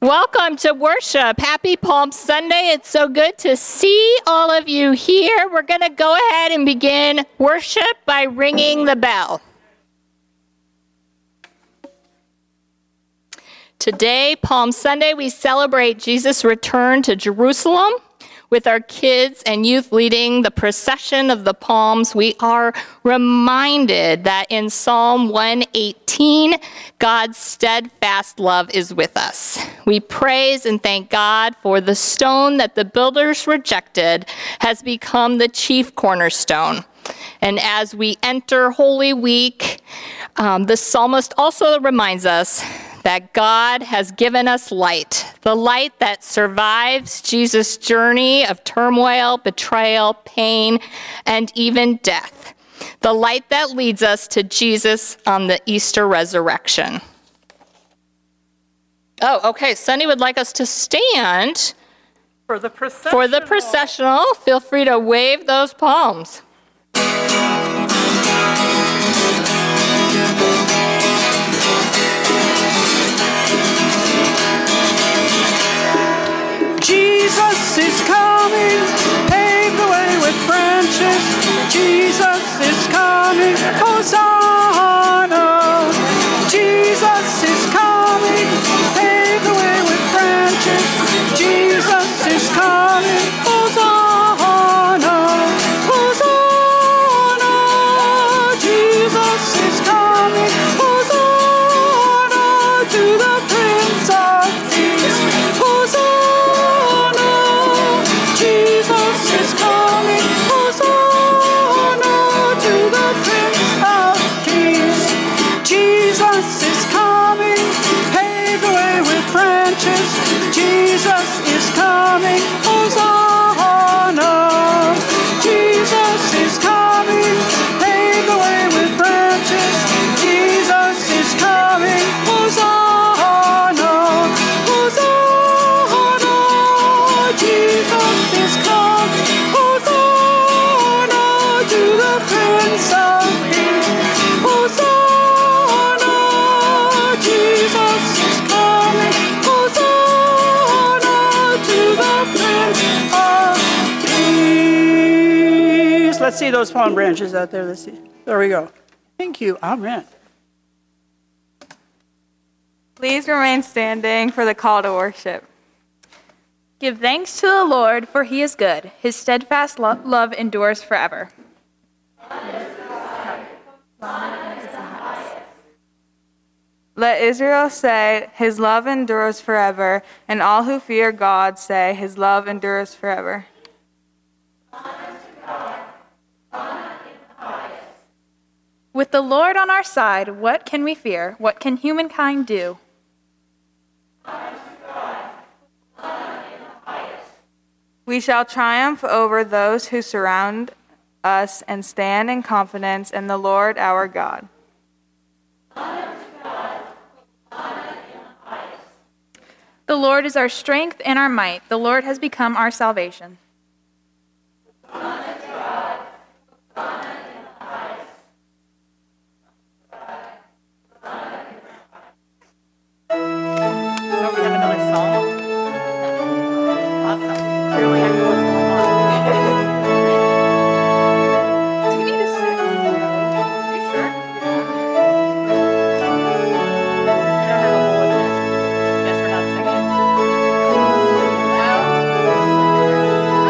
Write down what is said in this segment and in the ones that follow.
Welcome to worship. Happy Palm Sunday. It's so good to see all of you here. We're going to go ahead and begin worship by ringing the bell. Today, Palm Sunday, we celebrate Jesus' return to Jerusalem. With our kids and youth leading the procession of the palms, we are reminded that in Psalm 118, God's steadfast love is with us. We praise and thank God for the stone that the builders rejected has become the chief cornerstone. And as we enter Holy Week, the psalmist also reminds us that God has given us light, the light that survives Jesus' journey of turmoil, betrayal, pain, and even death. The light that leads us to Jesus on the Easter resurrection. Oh, okay. Sunny would like us to stand for the processional. Feel free to wave those palms. Jesus is coming, pave the way with branches. Jesus is coming, Hosanna. Jesus is coming, pave the way with branches. Jesus is coming, Hosanna. Hosanna. Jesus is coming, Hosanna to the Prince of Peace. Hosanna. Jesus is coming, Hosanna to the Prince of Peace. Jesus is coming, pave the way with branches. Jesus is coming, Hosanna. Jesus is coming, pave the way with branches. Jesus is coming, Hosanna. Hosanna. Jesus is coming, Hosanna to the Prince of Peace. Hosanna, Jesus is coming, Hosanna to the Prince of Peace. Let's see those palm branches out there. Let's see. There we go. Thank you. Amen. Please remain standing for the call to worship. Give thanks to the Lord, for he is good. His steadfast love endures forever. Let Israel say, his love endures forever, and all who fear God say, his love endures forever. With the Lord on our side, what can we fear? What can humankind do? We shall triumph over those who surround us and stand in confidence in the Lord our God. The Lord is our strength and our might. The Lord has become our salvation. We have another song. Awesome. Really happy what's going on. Do you need a sip? You sure? I don't have a bulletin. Guess we're not singing.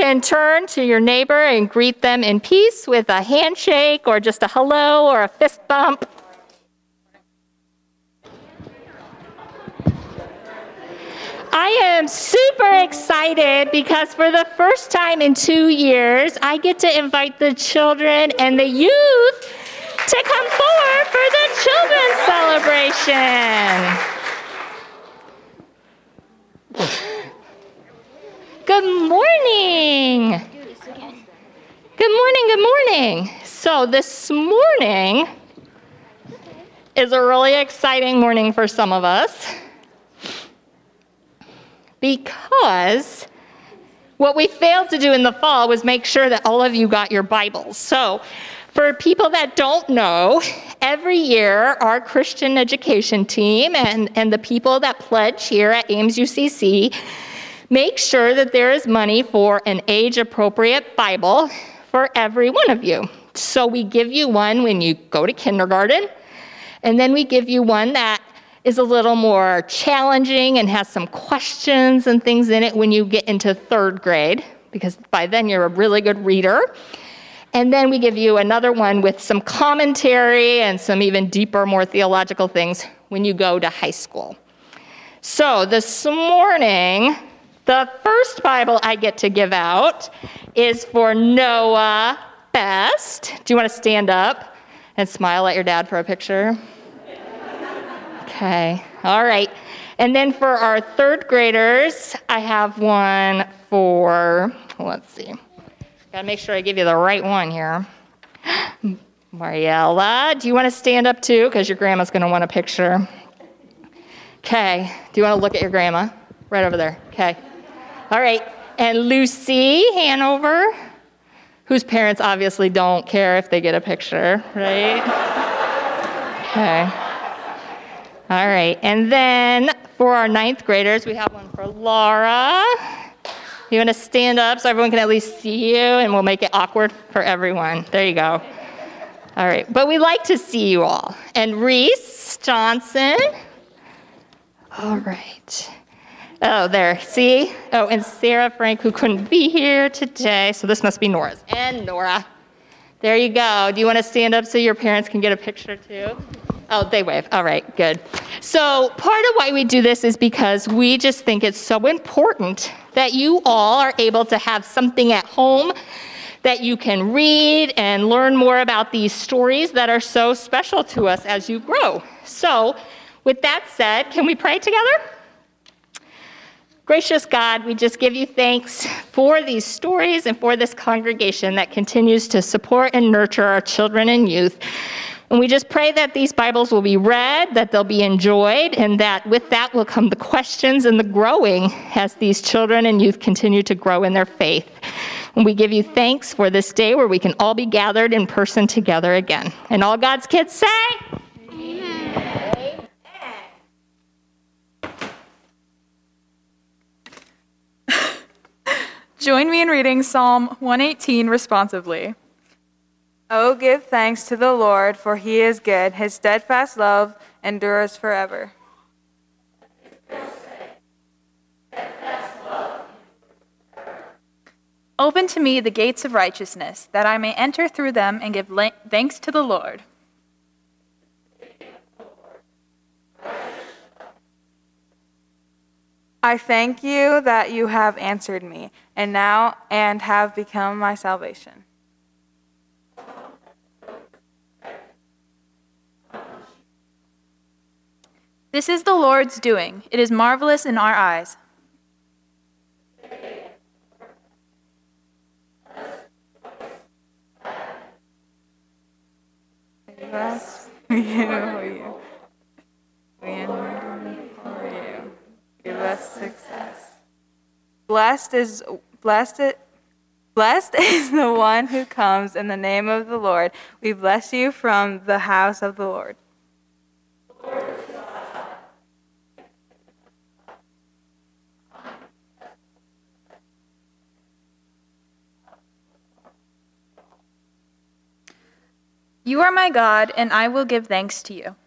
can turn to your neighbor and greet them in peace with a handshake or just a hello or a fist bump. I am super excited because for the first time in 2 years, I get to invite the children and the youth to come forward for the children's celebration. Good morning. Good morning, good morning. So this morning is a really exciting morning for some of us because what we failed to do in the fall was make sure that all of you got your Bibles. So for people that don't know, every year our Christian education team and the people that pledge here at Ames UCC make sure that there is money for an age-appropriate Bible for every one of you. So we give you one when you go to kindergarten, and then we give you one that is a little more challenging and has some questions and things in it when you get into 3rd grade, because by then you're a really good reader. And then we give you another one with some commentary and some even deeper, more theological things when you go to high school. So this morning, the first Bible I get to give out is for Noah Best. Do you want to stand up and smile at your dad for a picture? Okay, all right. And then for our 3rd graders, I have one for, let's see. Gotta make sure I give you the right one here. Mariella, do you want to stand up too? Because your grandma's going to want a picture. Okay, do you want to look at your grandma? Right over there, okay. All right, and Lucy Hanover, whose parents obviously don't care if they get a picture, right? Okay. All right, and then for our 9th graders, we have one for Laura. You want to stand up so everyone can at least see you, and we'll make it awkward for everyone. There you go. All right, but we like to see you all. And Reese Johnson. All right. Oh, there, see? Oh, and Sarah Frank, who couldn't be here today. So this must be Nora's. And Nora. There you go. Do you want to stand up so your parents can get a picture too? Oh, they wave. All right, good. So part of why we do this is because we just think it's so important that you all are able to have something at home that you can read and learn more about these stories that are so special to us as you grow. So with that said, can we pray together? Gracious God, we just give you thanks for these stories and for this congregation that continues to support and nurture our children and youth. And we just pray that these Bibles will be read, that they'll be enjoyed, and that with that will come the questions and the growing as these children and youth continue to grow in their faith. And we give you thanks for this day where we can all be gathered in person together again. And all God's kids say, Amen. Join me in reading Psalm 118 responsively. Oh, give thanks to the Lord, for he is good. His steadfast love endures forever. Open to me the gates of righteousness, that I may enter through them and give thanks to the Lord. I thank you that you have answered me, and have become my salvation. This is the Lord's doing. It is marvelous in our eyes. Bless you. We enter for you. Give us success. Blessed is the one who comes in the name of the Lord. We bless you from the house of the Lord. You are my God, and I will give thanks to you.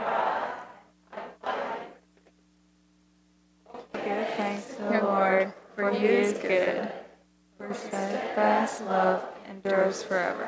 Give thanks to the Lord, for he is good. For his steadfast love endures forever.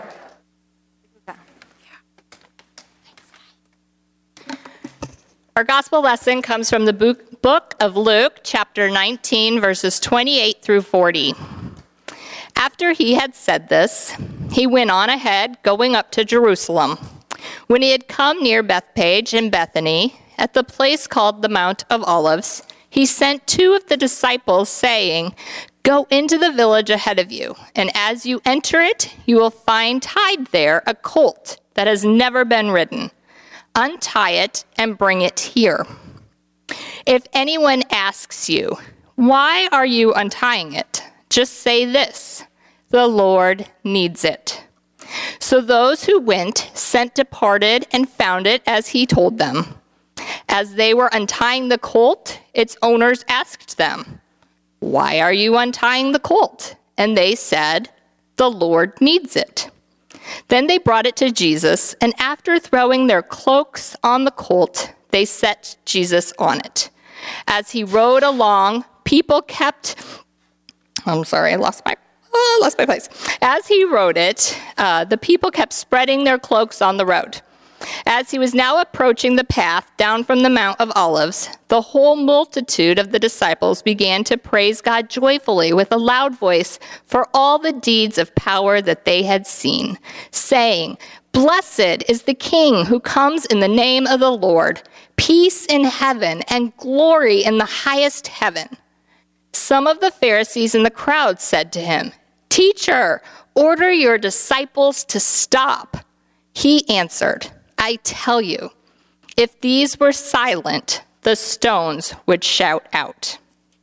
Our gospel lesson comes from the book of Luke, chapter 19, verses 28 through 40. After he had said this, he went on ahead, going up to Jerusalem. When he had come near Bethphage and Bethany, at the place called the Mount of Olives, he sent two of the disciples, saying, "Go into the village ahead of you, and as you enter it, you will find tied there a colt that has never been ridden. Untie it and bring it here. If anyone asks you, 'Why are you untying it?' just say this, 'The Lord needs it.'" So those who went, departed and found it as he told them. As they were untying the colt, its owners asked them, "Why are you untying the colt?" And they said, "The Lord needs it." Then they brought it to Jesus, and after throwing their cloaks on the colt, they set Jesus on it. As he rode along, people kept... I'm sorry, I lost my place. As he rode it, the people kept spreading their cloaks on the road. As he was now approaching the path down from the Mount of Olives, the whole multitude of the disciples began to praise God joyfully with a loud voice for all the deeds of power that they had seen, saying, "Blessed is the King who comes in the name of the Lord, peace in heaven and glory in the highest heaven." Some of the Pharisees in the crowd said to him, "Teacher, order your disciples to stop." He answered, "I tell you, if these were silent, the stones would shout out."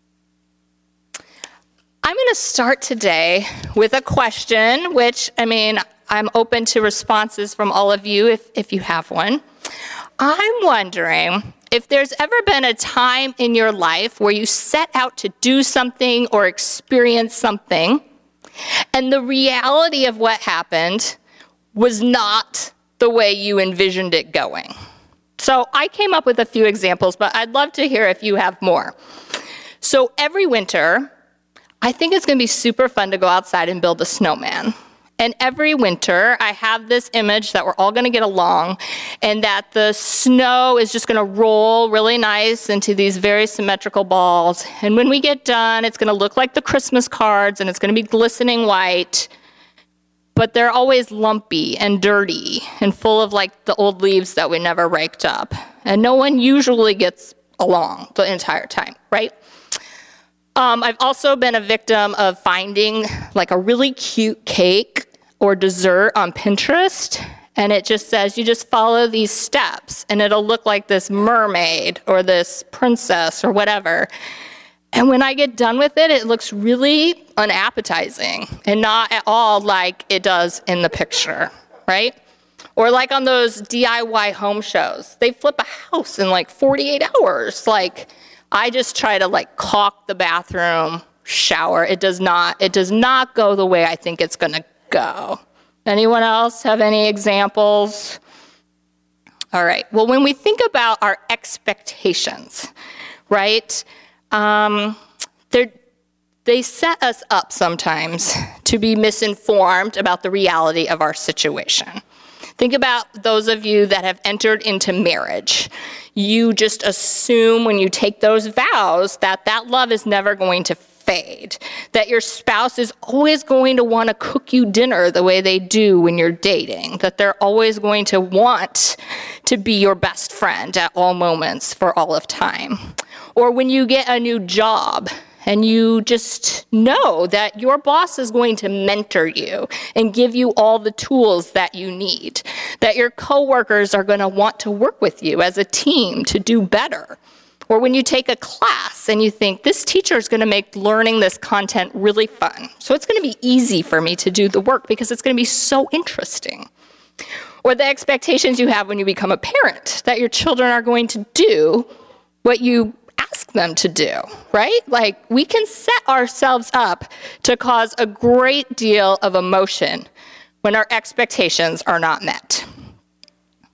I'm going to start today with a question, which, I'm open to responses from all of you if you have one. I'm wondering if there's ever been a time in your life where you set out to do something or experience something, and the reality of what happened was not the way you envisioned it going. So I came up with a few examples, but I'd love to hear if you have more. So every winter, I think it's going to be super fun to go outside and build a snowman. And every winter, I have this image that we're all going to get along, and that the snow is just going to roll really nice into these very symmetrical balls. And when we get done, it's going to look like the Christmas cards, and it's going to be glistening white. But they're always lumpy and dirty and full of the old leaves that we never raked up. And no one usually gets along the entire time, right? I've also been a victim of finding a really cute cake or dessert on Pinterest, and it just says, you just follow these steps, and it'll look like this mermaid or this princess or whatever. And when I get done with it, it looks really unappetizing and not at all like it does in the picture, right? Or on those DIY home shows, they flip a house in 48 hours. I just try to caulk the bathroom, shower. It does not go the way I think it's gonna go. Anyone else have any examples? All right, well, when we think about our expectations, right? They set us up sometimes to be misinformed about the reality of our situation. Think about those of you that have entered into marriage. You just assume when you take those vows that love is never going to fade, that your spouse is always going to want to cook you dinner the way they do when you're dating, that they're always going to want to be your best friend at all moments for all of time. Or when you get a new job and you just know that your boss is going to mentor you and give you all the tools that you need, that your coworkers are going to want to work with you as a team to do better. Or when you take a class and you think, this teacher is going to make learning this content really fun, so it's going to be easy for me to do the work because it's going to be so interesting. Or the expectations you have when you become a parent, that your children are going to do what you ask them to do, right? We can set ourselves up to cause a great deal of emotion when our expectations are not met.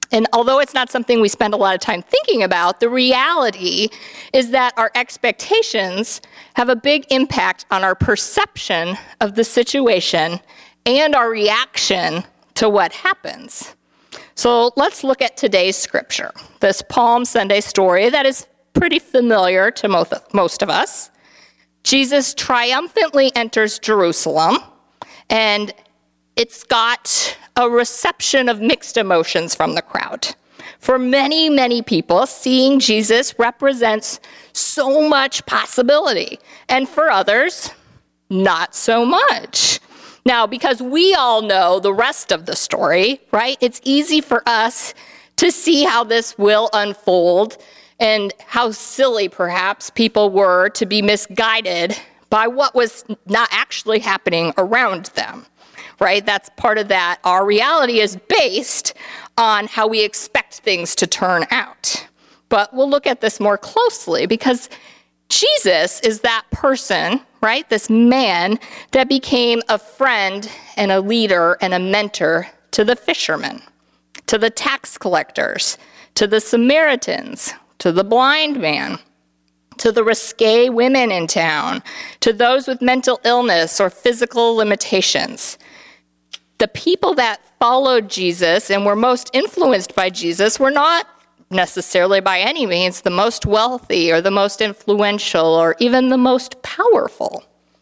And although it's not something we spend a lot of time thinking about, the reality is that our expectations have a big impact on our perception of the situation and our reaction to what happens. So let's look at today's scripture, this Palm Sunday story that is pretty familiar to most of us. Jesus triumphantly enters Jerusalem, and it's got a reception of mixed emotions from the crowd. For many, many people, seeing Jesus represents so much possibility, and for others, not so much. Now, because we all know the rest of the story, right, it's easy for us to see how this will unfold and how silly, perhaps, people were to be misguided by what was not actually happening around them, right? That's part of that. Our reality is based on how we expect things to turn out. But we'll look at this more closely because Jesus is that person, right? This man that became a friend and a leader and a mentor to the fishermen, to the tax collectors, to the Samaritans, to the blind man, to the risque women in town, to those with mental illness or physical limitations. The people that followed Jesus and were most influenced by Jesus were not necessarily by any means the most wealthy or the most influential or even the most powerful.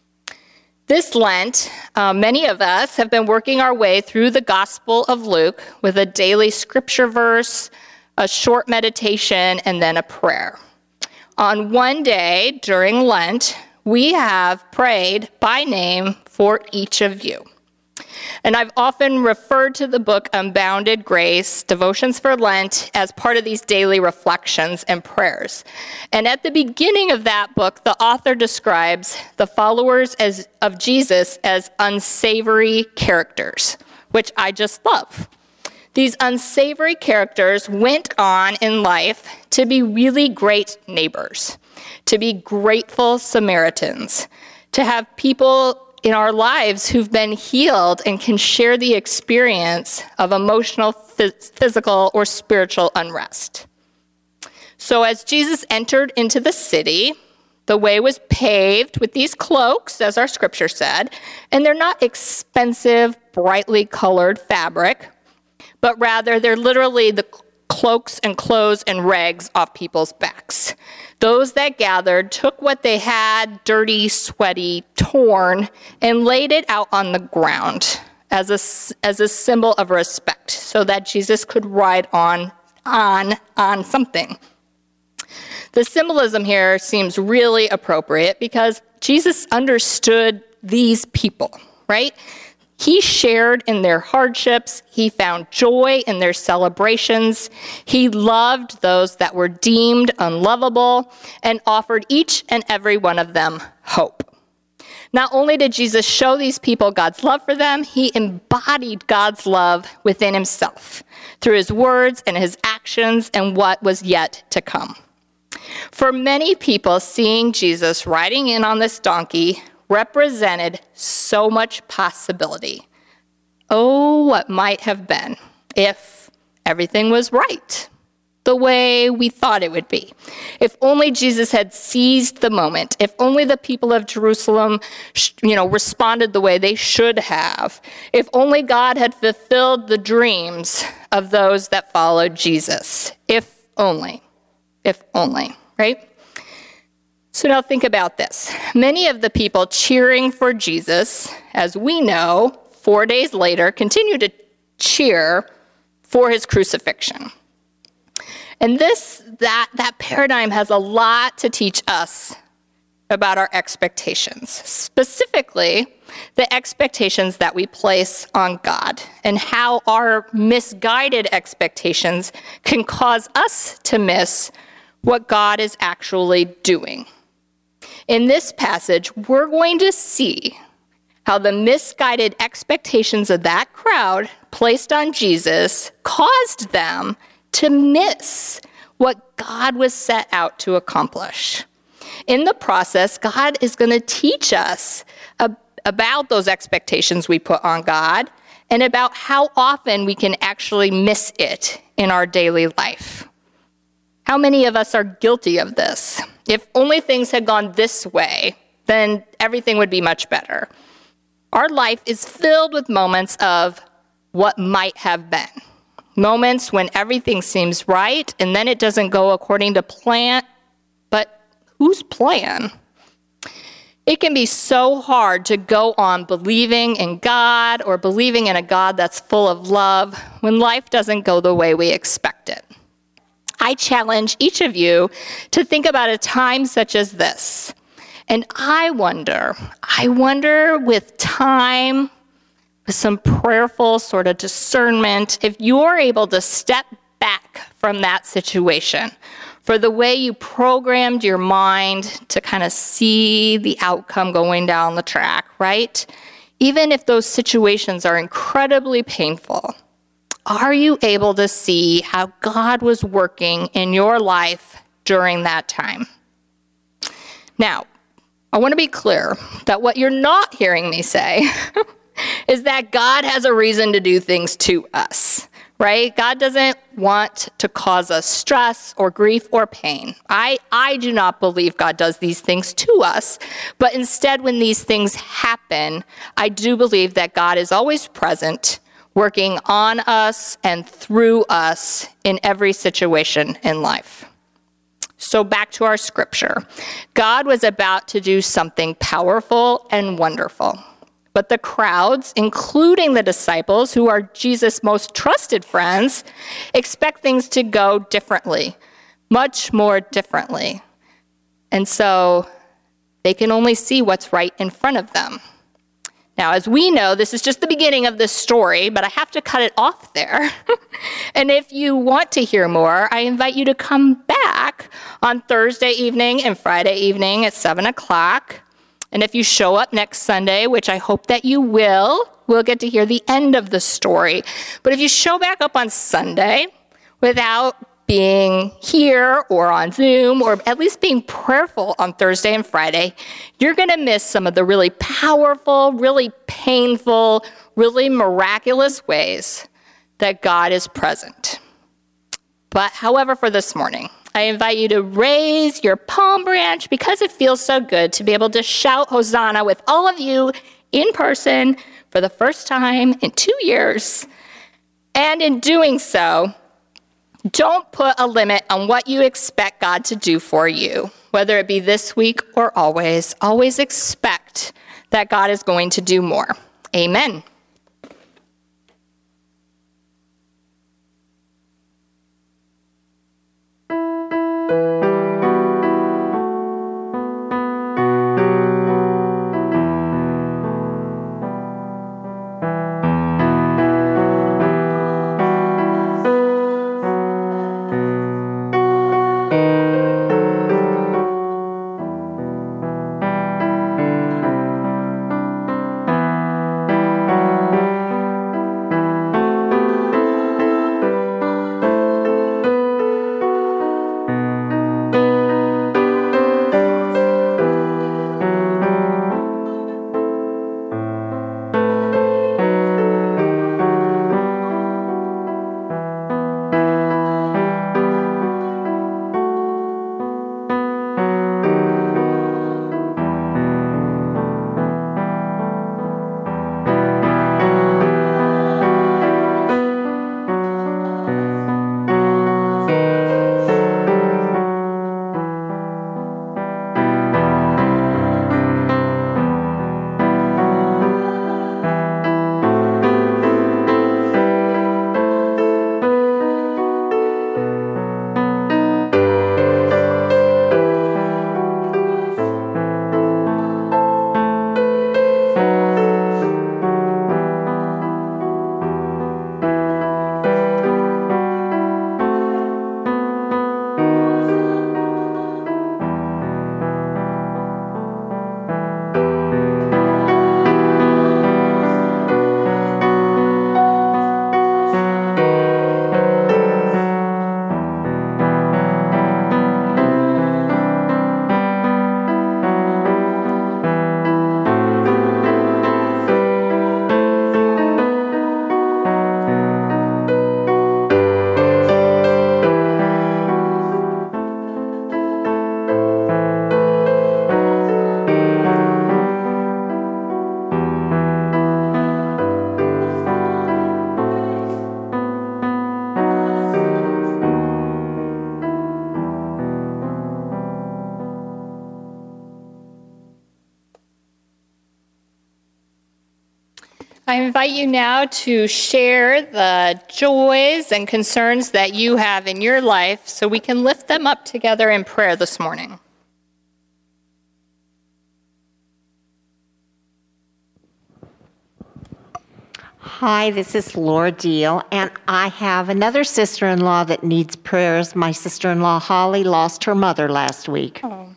This Lent, many of us have been working our way through the Gospel of Luke with a daily scripture verse, a short meditation, and then a prayer. On one day during Lent, we have prayed by name for each of you. And I've often referred to the book Unbounded Grace, Devotions for Lent, as part of these daily reflections and prayers. And at the beginning of that book, the author describes the followers of Jesus as unsavory characters, which I just love. These unsavory characters went on in life to be really great neighbors, to be grateful Samaritans, to have people in our lives who've been healed and can share the experience of emotional, physical, or spiritual unrest. So as Jesus entered into the city, the way was paved with these cloaks, as our scripture said, and they're not expensive, brightly colored fabric, but rather they're literally the cloaks and clothes and rags off people's backs. Those that gathered took what they had, dirty, sweaty, torn, and laid it out on the ground as a symbol of respect so that Jesus could ride on something. The symbolism here seems really appropriate because Jesus understood these people, right? He shared in their hardships. He found joy in their celebrations. He loved those that were deemed unlovable and offered each and every one of them hope. Not only did Jesus show these people God's love for them, he embodied God's love within himself through his words and his actions and what was yet to come. For many people, seeing Jesus riding in on this donkey represented so much possibility. Oh, what might have been if everything was right, the way we thought it would be. If only Jesus had seized the moment. If only the people of Jerusalem, responded the way they should have. If only God had fulfilled the dreams of those that followed Jesus. If only, right? So now think about this. Many of the people cheering for Jesus, as we know, 4 days later, continue to cheer for his crucifixion. And that paradigm has a lot to teach us about our expectations, specifically the expectations that we place on God and how our misguided expectations can cause us to miss what God is actually doing. In this passage, we're going to see how the misguided expectations of that crowd placed on Jesus caused them to miss what God was set out to accomplish. In the process, God is going to teach us about those expectations we put on God and about how often we can actually miss it in our daily life. How many of us are guilty of this? If only things had gone this way, then everything would be much better. Our life is filled with moments of what might have been. Moments when everything seems right, and then it doesn't go according to plan. But whose plan? It can be so hard to go on believing in God or believing in a God that's full of love when life doesn't go the way we expect it. I challenge each of you to think about a time such as this. And I wonder with time, with some prayerful sort of discernment, if you're able to step back from that situation, for the way you programmed your mind to kind of see the outcome going down the track, right? Even if those situations are incredibly painful, are you able to see how God was working in your life during that time? Now, I want to be clear that what you're not hearing me say is that God has a reason to do things to us, right? God doesn't want to cause us stress or grief or pain. I do not believe God does these things to us, but instead when these things happen, I do believe that God is always present, working on us and through us in every situation in life. So back to our scripture. God was about to do something powerful and wonderful. But the crowds, including the disciples, who are Jesus' most trusted friends, expect things to go differently, much more differently. And so they can only see what's right in front of them. Now, as we know, this is just the beginning of this story, but I have to cut it off there. And if you want to hear more, I invite you to come back on Thursday evening and Friday evening at 7 o'clock. And if you show up next Sunday, which I hope that you will, we'll get to hear the end of the story. But if you show back up on Sunday without being here or on Zoom, or at least being prayerful on Thursday and Friday, you're going to miss some of the really powerful, really painful, really miraculous ways that God is present. But however, for this morning, I invite you to raise your palm branch because it feels so good to be able to shout Hosanna with all of you in person for the first time in 2 years. And in doing so, don't put a limit on what you expect God to do for you, whether it be this week or always. Always expect that God is going to do more. Amen. I invite you now to share the joys and concerns that you have in your life so we can lift them up together in prayer this morning. Hi, this is Laura Deal, and I have another sister-in-law that needs prayers. My sister-in-law, Holly, lost her mother last week. Oh.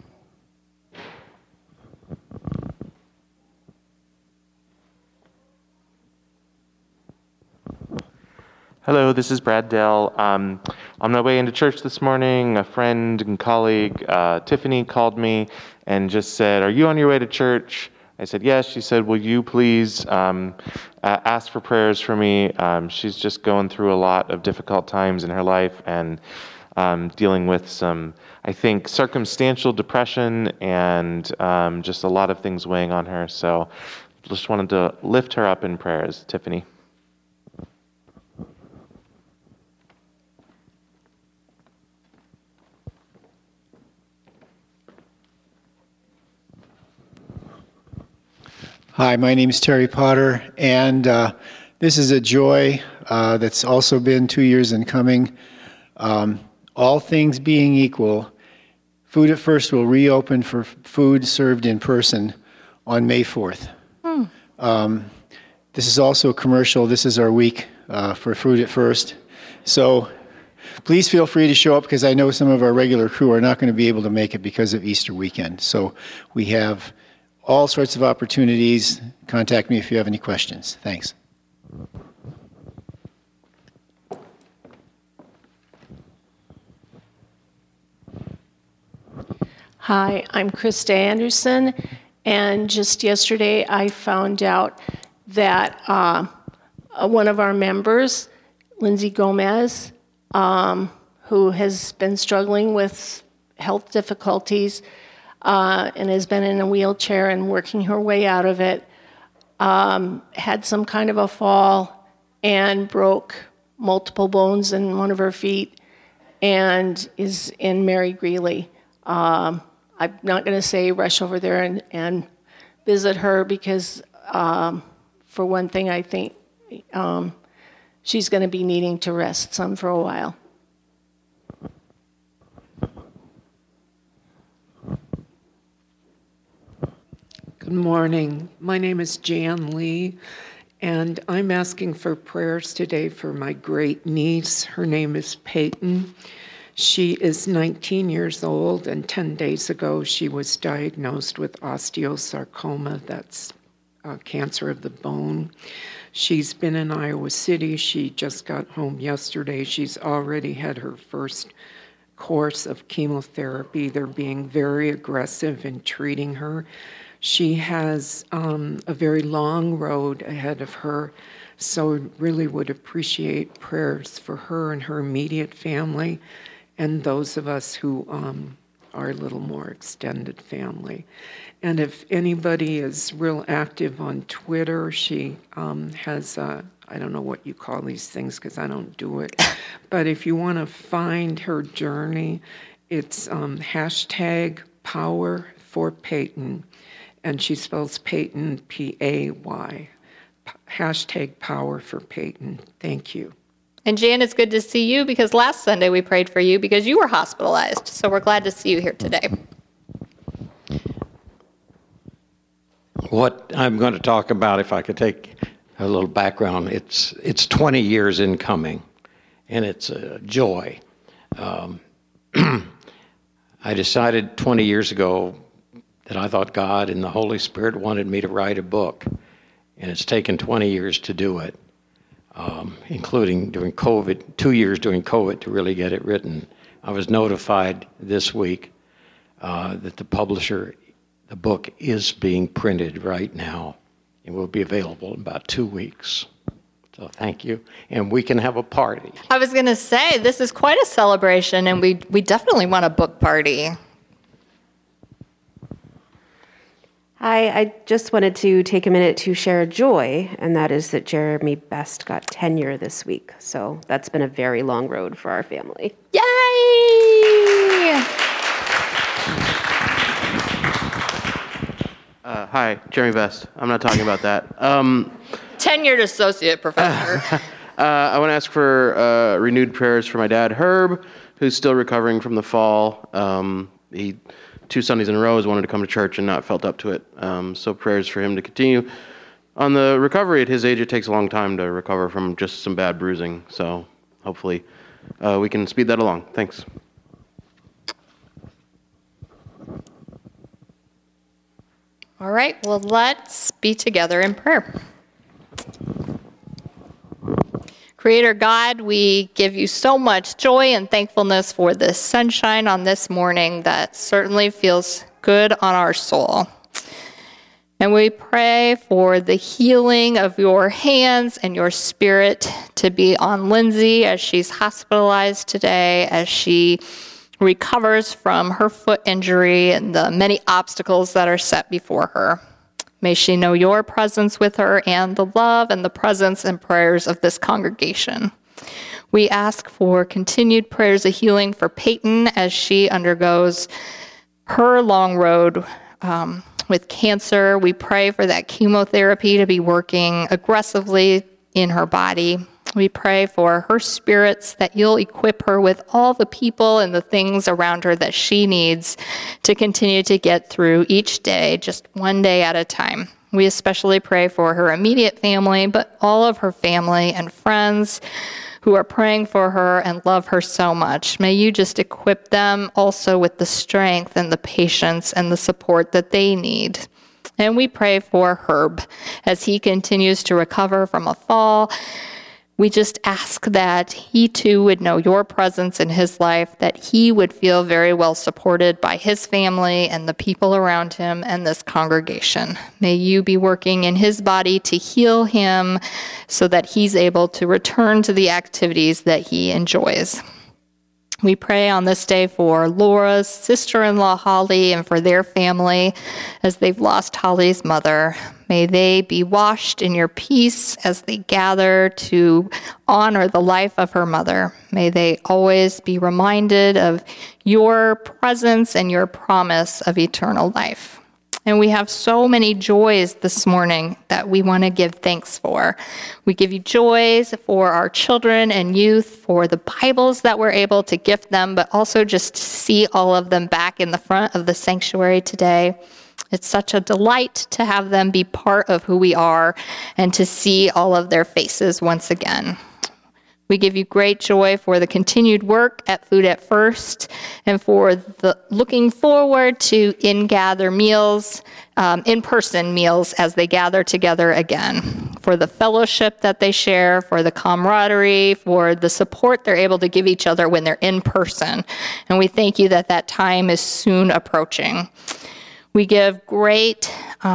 Hello, this is Brad Dell. On my way into church this morning, a friend and colleague, Tiffany, called me and just said, "Are you on your way to church?" I said, "Yes." She said, "Will you please ask for prayers for me?" She's just going through a lot of difficult times in her life and dealing with some, I think, circumstantial depression and just a lot of things weighing on her. So just wanted to lift her up in prayers. Tiffany. Hi, my name is Terry Potter, and this is a joy that's also been 2 years in coming. All things being equal, Food at First will reopen for food served in person on May 4th. This is also a commercial. This is our week for Food at First. So please feel free to show up because I know some of our regular crew are not going to be able to make it because of Easter weekend. So we have all sorts of opportunities. Contact me if you have any questions. Thanks. Hi, I'm Krista Anderson, and just yesterday I found out that one of our members, Lindsay Gomez, who has been struggling with health difficulties, and has been in a wheelchair and working her way out of it, had some kind of a fall and broke multiple bones in one of her feet and is in Mary Greeley. I'm not going to say rush over there and visit her because, for one thing, I think she's going to be needing to rest some for a while. Good morning. My name is Jan Lee, and I'm asking for prayers today for my great niece. Her name is Peyton. She is 19 years old, and 10 days ago she was diagnosed with osteosarcoma. That's cancer of the bone. She's been in Iowa City. She just got home yesterday. She's already had her first course of chemotherapy. They're being very aggressive in treating her. She has a very long road ahead of her, so really would appreciate prayers for her and her immediate family and those of us who are a little more extended family. And if anybody is real active on Twitter, she has, I don't know what you call these things because I don't do it, but if you want to find her journey, it's hashtag Power for Peyton. And she spells Peyton, P-A-Y. Hashtag Power for Peyton. Thank you. And Jan, it's good to see you because last Sunday we prayed for you because you were hospitalized. So we're glad to see you here today. What I'm going to talk about, if I could take a little background, it's 20 years in coming, and it's a joy. I decided 20 years ago that I thought God and the Holy Spirit wanted me to write a book, and it's taken 20 years to do it, including during COVID, 2 years during COVID to really get it written. I was notified this week that the publisher, the book is being printed right now and will be available in about 2 weeks. So thank you, and we can have a party. I was going to say, this is quite a celebration, and we definitely want a book party. Hi, I just wanted to take a minute to share a joy, and that is that Jeremy Best got tenure this week. So that's been a very long road for our family. Yay! Hi, Jeremy Best. I'm not talking about that. tenured associate professor. I want to ask for renewed prayers for my dad, Herb, who's still recovering from the fall. He 2 Sundays in a row has wanted to come to church and not felt up to it. So prayers for him to continue. On the recovery, at his age, it takes a long time to recover from just some bad bruising. So hopefully we can speed that along. Thanks. All right, well, let's be together in prayer. Creator God, we give you so much joy and thankfulness for this sunshine on this morning that certainly feels good on our soul. And we pray for the healing of your hands and your spirit to be on Lindsay as she's hospitalized today, as she recovers from her foot injury and the many obstacles that are set before her. May she know your presence with her and the love and the presence and prayers of this congregation. We ask for continued prayers of healing for Peyton as she undergoes her long road with cancer. We pray for that chemotherapy to be working aggressively in her body. We pray for her spirits, that you'll equip her with all the people and the things around her that she needs to continue to get through each day, just one day at a time. We especially pray for her immediate family, but all of her family and friends who are praying for her and love her so much. May you just equip them also with the strength and the patience and the support that they need. And we pray for Herb as he continues to recover from a fall. We just ask that he too would know your presence in his life, that he would feel very well supported by his family and the people around him and this congregation. May you be working in his body to heal him so that he's able to return to the activities that he enjoys. We pray on this day for Laura's sister-in-law, Holly, and for their family as they've lost Holly's mother. May they be washed in your peace as they gather to honor the life of her mother. May they always be reminded of your presence and your promise of eternal life. And we have so many joys this morning that we want to give thanks for. We give you joys for our children and youth, for the Bibles that we're able to gift them, but also just to see all of them back in the front of the sanctuary today. It's such a delight to have them be part of who we are and to see all of their faces once again. We give you great joy for the continued work at Food at First and for the looking forward to in-gather meals, in-person meals as they gather together again, for the fellowship that they share, for the camaraderie, for the support they're able to give each other when they're in person. And we thank you that that time is soon approaching. We give great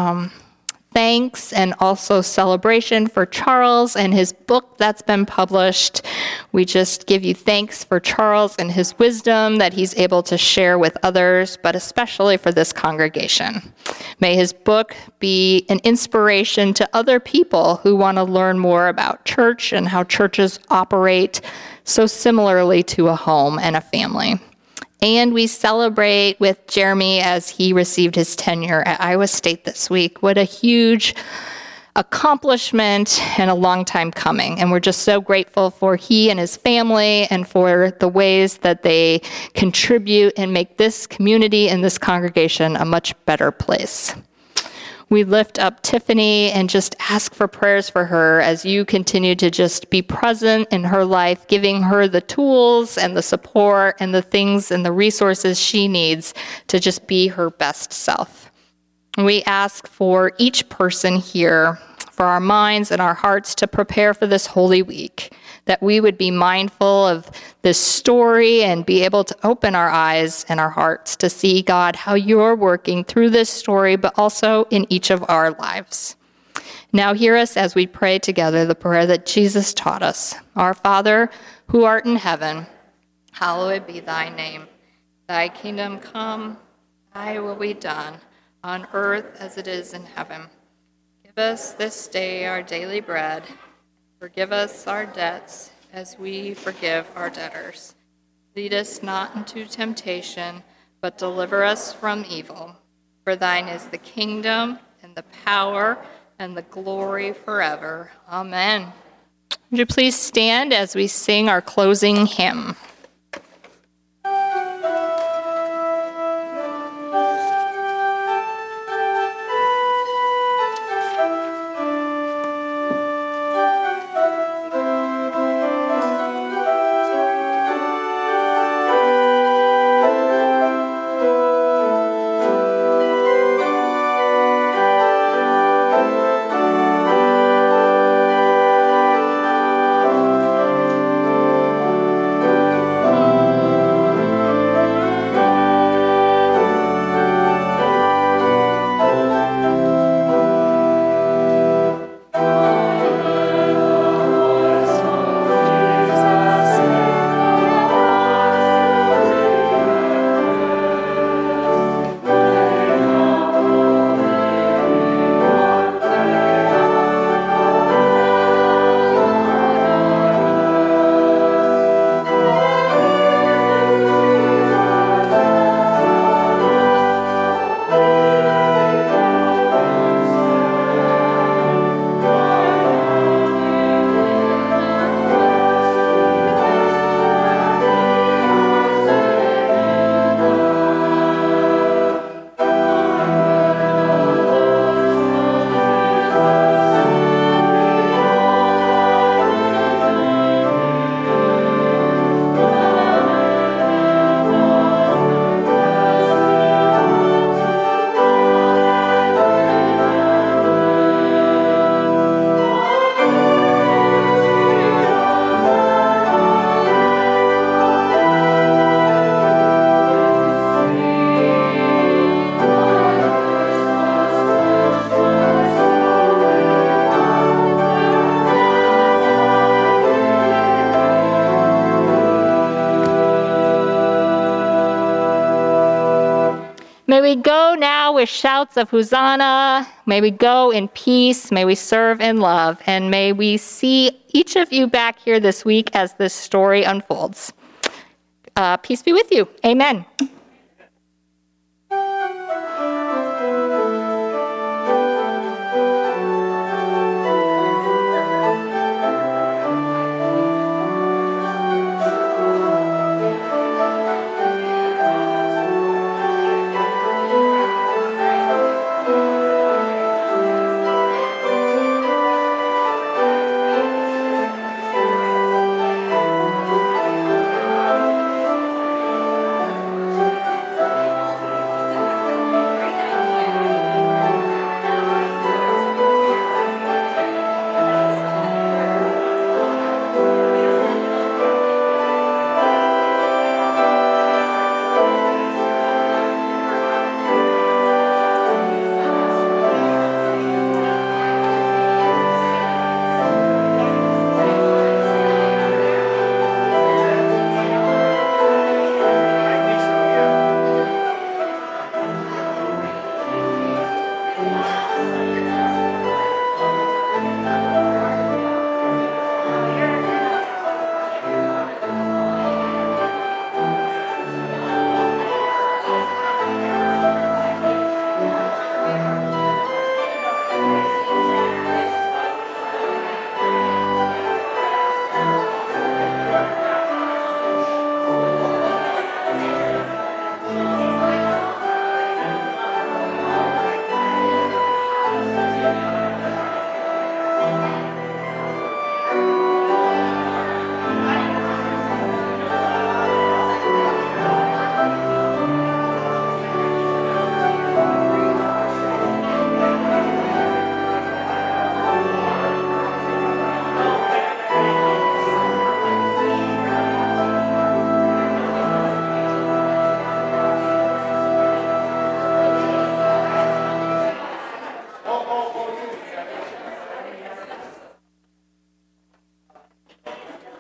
thanks and also celebration for Charles and his book that's been published. We just give you thanks for Charles and his wisdom that he's able to share with others, but especially for this congregation. May his book be an inspiration to other people who want to learn more about church and how churches operate so similarly to a home and a family. And we celebrate with Jeremy as he received his tenure at Iowa State this week. What a huge accomplishment and a long time coming. And we're just so grateful for he and his family and for the ways that they contribute and make this community and this congregation a much better place. We lift up Tiffany and just ask for prayers for her as you continue to just be present in her life, giving her the tools and the support and the things and the resources she needs to just be her best self. We ask for each person here, for our minds and our hearts to prepare for this Holy Week, that we would be mindful of this story and be able to open our eyes and our hearts to see, God, how you're working through this story, but also in each of our lives. Now hear us as we pray together the prayer that Jesus taught us. Our Father, who art in heaven, hallowed be thy name. Thy kingdom come, thy will be done, on earth as it is in heaven. Give us this day our daily bread. Forgive us our debts as we forgive our debtors. Lead us not into temptation, but deliver us from evil. For thine is the kingdom and the power and the glory forever. Amen. Would you please stand as we sing our closing hymn? May we go now with shouts of Hosanna. May we go in peace. May we serve in love. And may we see each of you back here this week as this story unfolds. Peace be with you. Amen.